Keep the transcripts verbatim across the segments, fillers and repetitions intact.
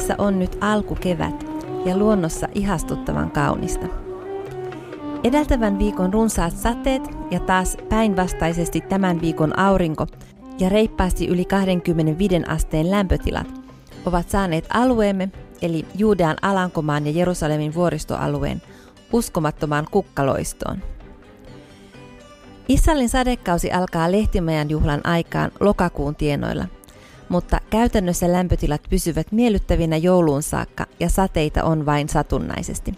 Edessä on nyt alkukevät ja luonnossa ihastuttavan kaunista. Edeltävän viikon runsaat sateet ja taas päinvastaisesti tämän viikon aurinko ja reippaasti yli kaksikymmentäviisi asteen lämpötilat ovat saaneet alueemme, eli Juudean Alankomaan ja Jerusalemin vuoristoalueen, uskomattomaan kukkaloistoon. Israelin sadekausi alkaa Lehtimäen juhlan aikaan lokakuun tienoilla, mutta käytännössä lämpötilat pysyvät miellyttävinä jouluun saakka ja sateita on vain satunnaisesti.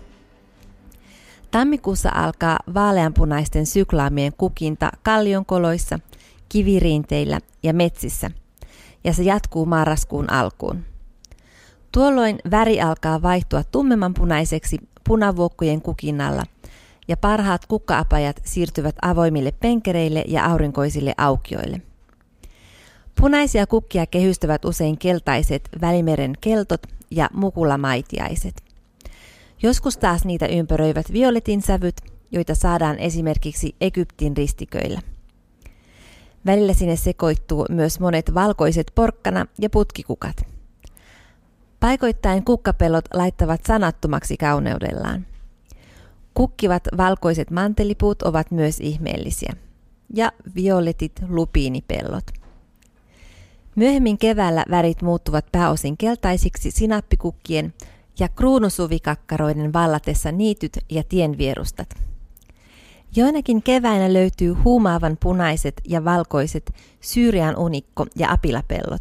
Tammikuussa alkaa vaaleanpunaisten syklaamien kukinta kallionkoloissa, kiviriinteillä ja metsissä, ja se jatkuu marraskuun alkuun. Tuolloin väri alkaa vaihtua tummemmanpunaiseksi punavuokkojen kukinnalla, ja parhaat kukka-apajat siirtyvät avoimille penkereille ja aurinkoisille aukioille. Punaisia kukkia kehystävät usein keltaiset Välimeren keltot ja mukulamaitiaiset. Joskus taas niitä ympäröivät violetin sävyt, joita saadaan esimerkiksi Egyptin ristiköillä. Välillä sinne sekoittuu myös monet valkoiset porkkana- ja putkikukat. Paikoittain kukkapellot laittavat sanattomaksi kauneudellaan. Kukkivat valkoiset mantelipuut ovat myös ihmeellisiä. Ja violetit lupiinipellot. Myöhemmin keväällä värit muuttuvat pääosin keltaisiksi sinappikukkien ja kruunusuvikakkaroiden vallatessa niityt ja tienvierustat. Joinakin keväinä löytyy huumaavan punaiset ja valkoiset Syyrian unikko- ja apilapellot.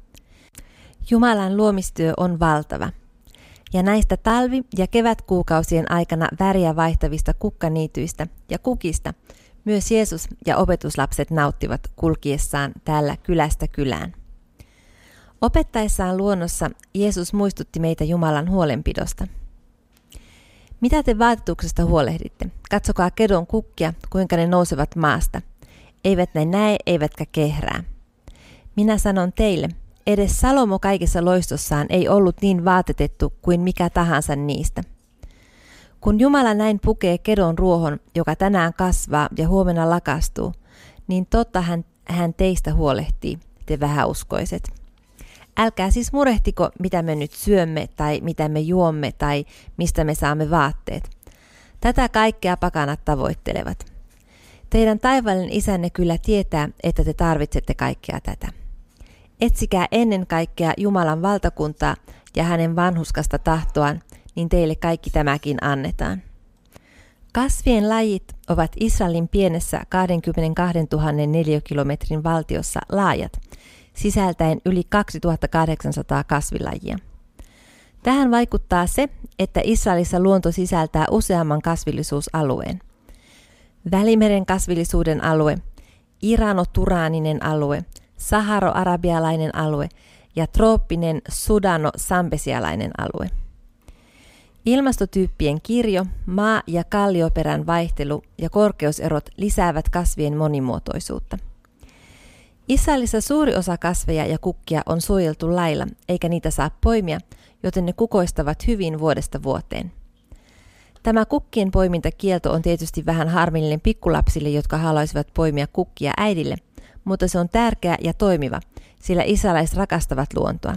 Jumalan luomistyö on valtava, ja näistä talvi- ja kevätkuukausien aikana väriä vaihtavista kukkaniityistä ja kukista myös Jeesus ja opetuslapset nauttivat kulkiessaan täällä kylästä kylään. Opettaessaan luonnossa Jeesus muistutti meitä Jumalan huolenpidosta. Mitä te vaatetuksesta huolehditte? Katsokaa kedon kukkia, kuinka ne nousevat maasta. Eivät ne näe, eivätkä kehrää. Minä sanon teille, edes Salomo kaikessa loistossaan ei ollut niin vaatetettu kuin mikä tahansa niistä. Kun Jumala näin pukee kedon ruohon, joka tänään kasvaa ja huomenna lakastuu, niin totta hän, hän teistä huolehtii, te vähäuskoiset. Älkää siis murehtiko, mitä me nyt syömme tai mitä me juomme tai mistä me saamme vaatteet. Tätä kaikkea pakanat tavoittelevat. Teidän taivaallinen isänne kyllä tietää, että te tarvitsette kaikkea tätä. Etsikää ennen kaikkea Jumalan valtakuntaa ja hänen vanhurskasta tahtoaan, niin teille kaikki tämäkin annetaan. Kasvien lajit ovat Israelin pienessä kaksikymmentäkaksituhatta neliökilometrin valtiossa laajat, sisältäen yli kaksituhattakahdeksansataa kasvilajia. Tähän vaikuttaa se, että Israelissa luonto sisältää useamman kasvillisuusalueen. Välimeren kasvillisuuden alue, irano-turaaninen alue, saharo-arabialainen alue ja trooppinen sudano-sambesialainen alue. Ilmastotyyppien kirjo, maa- ja kallioperän vaihtelu ja korkeuserot lisäävät kasvien monimuotoisuutta. Israelissa suuri osa kasveja ja kukkia on suojeltu lailla, eikä niitä saa poimia, joten ne kukoistavat hyvin vuodesta vuoteen. Tämä kukkien poimintakielto on tietysti vähän harmillinen pikkulapsille, jotka haluaisivat poimia kukkia äidille, mutta se on tärkeä ja toimiva, sillä israelaiset rakastavat luontoa.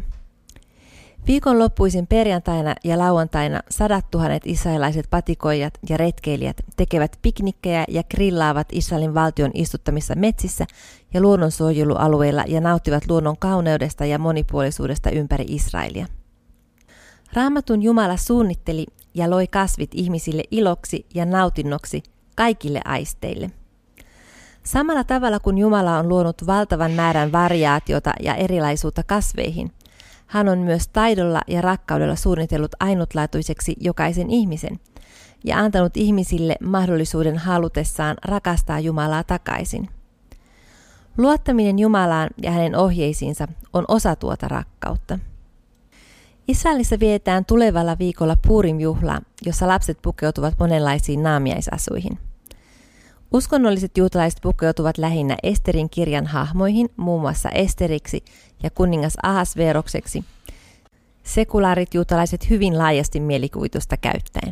Viikonloppuisin perjantaina ja lauantaina sadat tuhannet israelaiset patikoijat ja retkeilijät tekevät piknikkejä ja grillaavat Israelin valtion istuttamissa metsissä ja luonnonsuojelualueilla ja nauttivat luonnon kauneudesta ja monipuolisuudesta ympäri Israelia. Raamatun Jumala suunnitteli ja loi kasvit ihmisille iloksi ja nautinnoksi kaikille aisteille. Samalla tavalla kuin Jumala on luonut valtavan määrän variaatiota ja erilaisuutta kasveihin, hän on myös taidolla ja rakkaudella suunnitellut ainutlaatuiseksi jokaisen ihmisen ja antanut ihmisille mahdollisuuden halutessaan rakastaa Jumalaa takaisin. Luottaminen Jumalaan ja hänen ohjeisiinsa on osa tuota rakkautta. Israelissa vietetään tulevalla viikolla Purim-juhlaa, jossa lapset pukeutuvat monenlaisiin naamiaisasuihin. Uskonnolliset juutalaiset pukeutuvat lähinnä Esterin kirjan hahmoihin, muun muassa Esteriksi ja kuningas Ahasverokseksi. Sekulaarit juutalaiset hyvin laajasti mielikuvitusta käyttäen.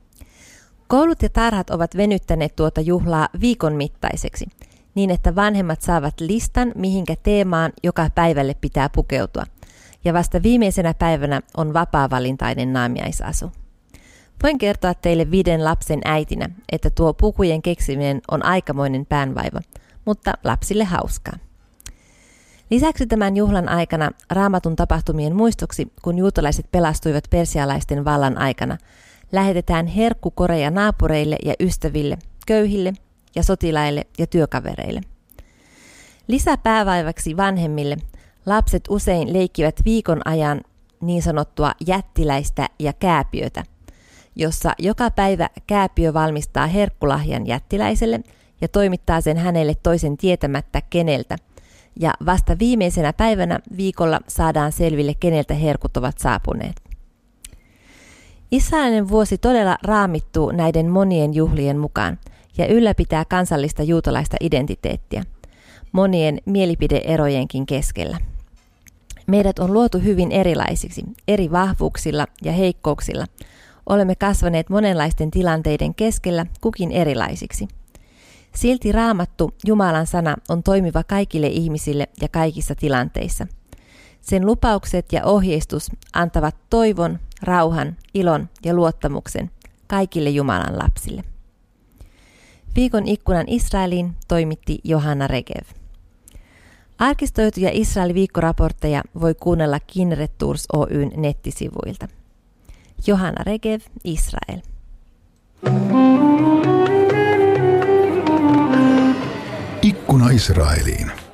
Koulut ja tarhat ovat venyttäneet tuota juhlaa viikon mittaiseksi, niin että vanhemmat saavat listan, mihinkä teemaan joka päivälle pitää pukeutua, ja vasta viimeisenä päivänä on vapaa-valintainen naamiaisasu. Voin kertoa teille viiden lapsen äitinä, että tuo pukujen keksiminen on aikamoinen päänvaiva, mutta lapsille hauskaa. Lisäksi tämän juhlan aikana Raamatun tapahtumien muistoksi, kun juutalaiset pelastuivat persialaisten vallan aikana, lähetetään herkkukoreja naapureille ja ystäville, köyhille ja sotilaille ja työkavereille. Lisäpäävaivaksi vanhemmille lapset usein leikkivät viikon ajan niin sanottua jättiläistä ja kääpiötä, jossa joka päivä kääpiö valmistaa herkkulahjan jättiläiselle ja toimittaa sen hänelle toisen tietämättä keneltä, ja vasta viimeisenä päivänä viikolla saadaan selville, keneltä herkut ovat saapuneet. Israelin vuosi todella raamittuu näiden monien juhlien mukaan ja ylläpitää kansallista juutalaista identiteettiä, monien mielipideerojenkin keskellä. Meidät on luotu hyvin erilaisiksi, eri vahvuuksilla ja heikkouksilla. Olemme kasvaneet monenlaisten tilanteiden keskellä kukin erilaisiksi. Silti Raamattu, Jumalan sana, on toimiva kaikille ihmisille ja kaikissa tilanteissa. Sen lupaukset ja ohjeistus antavat toivon, rauhan, ilon ja luottamuksen kaikille Jumalan lapsille. Viikon ikkunan Israeliin toimitti Johanna Regev. Arkistoituja Israel-viikkoraportteja voi kuunnella Kinneret Tours Oyn nettisivuilta. Johanna Regev, Israel. Ikkuna Israeliin.